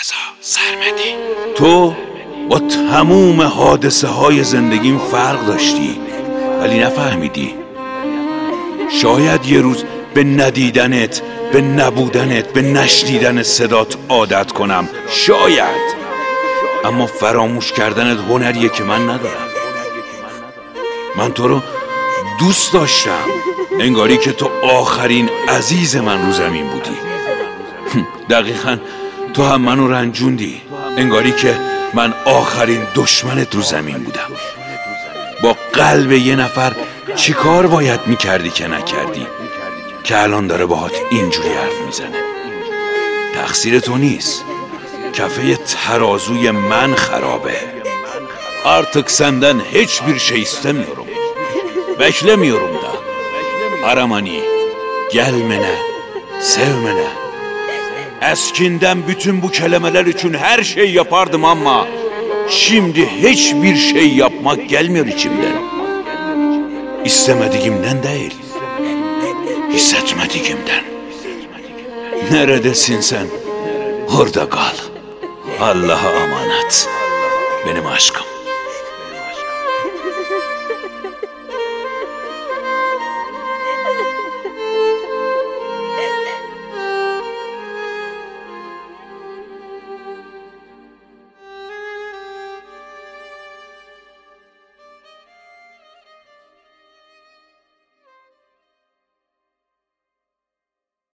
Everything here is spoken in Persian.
رضا سرمدی، تو با تموم حادثه های زندگیم فرق داشتی ولی نفهمیدی. شاید یه روز به ندیدنت، به نبودنت، به نشنیدن صدات عادت کنم، شاید. اما فراموش کردنت هنریه که من ندارم. من تو رو دوست داشتم، انگاری که تو آخرین عزیز من رو زمین بودی. دقیقاً تو هم منو رنجوندی، انگاری که من آخرین دشمنت رو زمین بودم. با قلب یه نفر چی کار باید میکردی که نکردی که الان dاره باهات اینجوری حرف میزنه؟ تقصیر تو نیست، kafeye terazuy men kharabe. Artık senden hiçbir şey istemiyorum. Beklemiyorum da. Aramani, gelmene, sevmene. Eskinden bütün bu kelimeler için her şey yapardım ama şimdi hiçbir şey yapmak gelmiyor içimden. İstemediğimden değil, hissetmediğimden. Neredesin sen? Orada kal. Allah'a emanet. Benim aşkım.